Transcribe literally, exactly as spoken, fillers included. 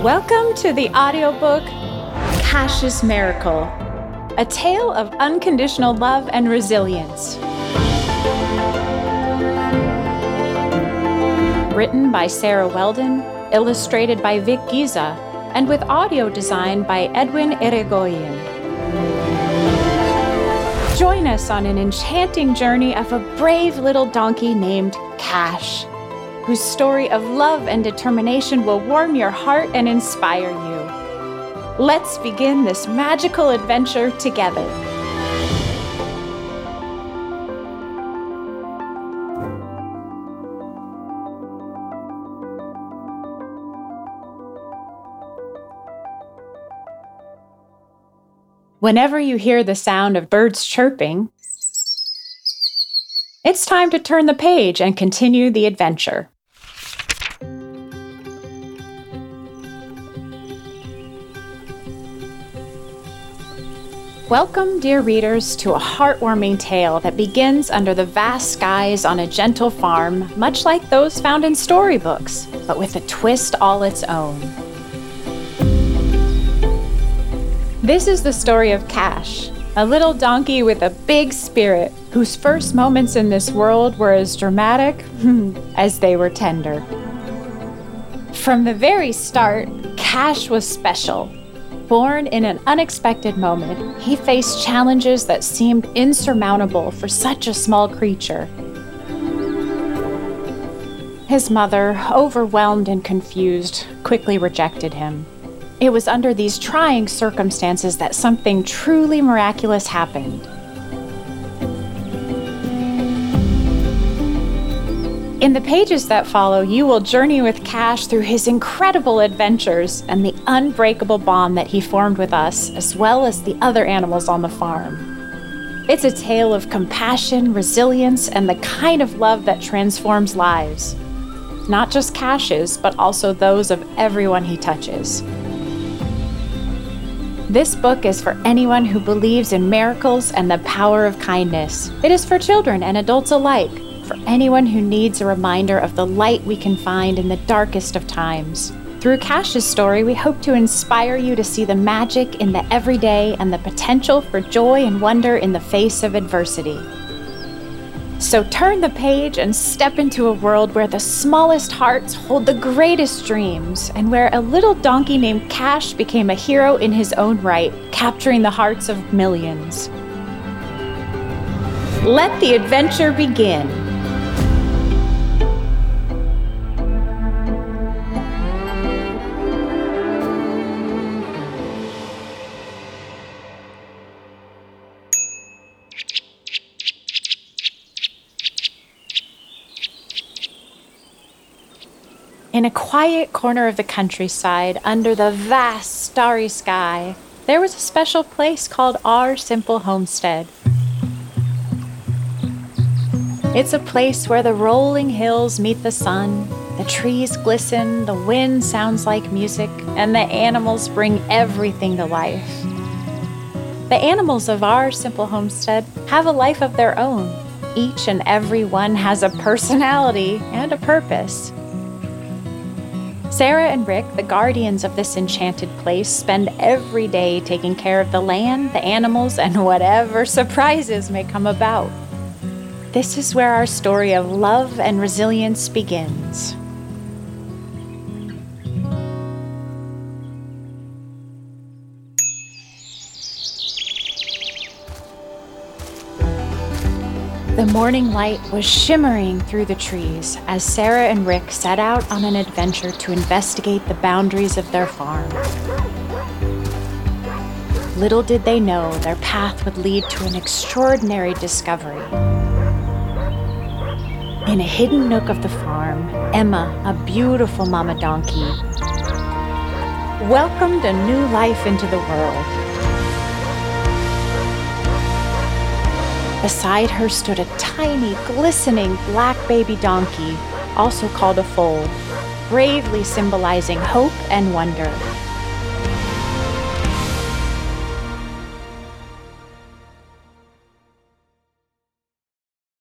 Welcome to the audiobook Cash's Miracle, a tale of unconditional love and resilience. Written by Sarah Weldon, illustrated by Vic Giza, and with audio design by Edwin Irigoyen. Join us on an enchanting journey of a brave little donkey named Cash, whose story of love and determination will warm your heart and inspire you. Let's begin this magical adventure together. Whenever you hear the sound of birds chirping, it's time to turn the page and continue the adventure. Welcome, dear readers, to a heartwarming tale that begins under the vast skies on a gentle farm, much like those found in storybooks, but with a twist all its own. This is the story of Cash, a little donkey with a big spirit, whose first moments in this world were as dramatic as they were tender. From the very start, Cash was special. Born in an unexpected moment, he faced challenges that seemed insurmountable for such a small creature. His mother, overwhelmed and confused, quickly rejected him. It was under these trying circumstances that something truly miraculous happened. In the pages that follow, you will journey with Cash through his incredible adventures and the unbreakable bond that he formed with us, as well as the other animals on the farm. It's a tale of compassion, resilience, and the kind of love that transforms lives. Not just Cash's, but also those of everyone he touches. This book is for anyone who believes in miracles and the power of kindness. It is for children and adults alike, for anyone who needs a reminder of the light we can find in the darkest of times. Through Cash's story, we hope to inspire you to see the magic in the everyday and the potential for joy and wonder in the face of adversity. So turn the page and step into a world where the smallest hearts hold the greatest dreams, and where a little donkey named Cash became a hero in his own right, capturing the hearts of millions. Let the adventure begin. In a quiet corner of the countryside, under the vast starry sky, there was a special place called Our Simple Homestead. It's a place where the rolling hills meet the sun, the trees glisten, the wind sounds like music, and the animals bring everything to life. The animals of Our Simple Homestead have a life of their own. Each and every one has a personality and a purpose. Sarah and Rick, the guardians of this enchanted place, spend every day taking care of the land, the animals, and whatever surprises may come about. This is where our story of love and resilience begins. The morning light was shimmering through the trees as Sarah and Rick set out on an adventure to investigate the boundaries of their farm. Little did they know their path would lead to an extraordinary discovery. In a hidden nook of the farm, Emma, a beautiful mama donkey, welcomed a new life into the world. Beside her stood a tiny, glistening black baby donkey, also called a foal, bravely symbolizing hope and wonder.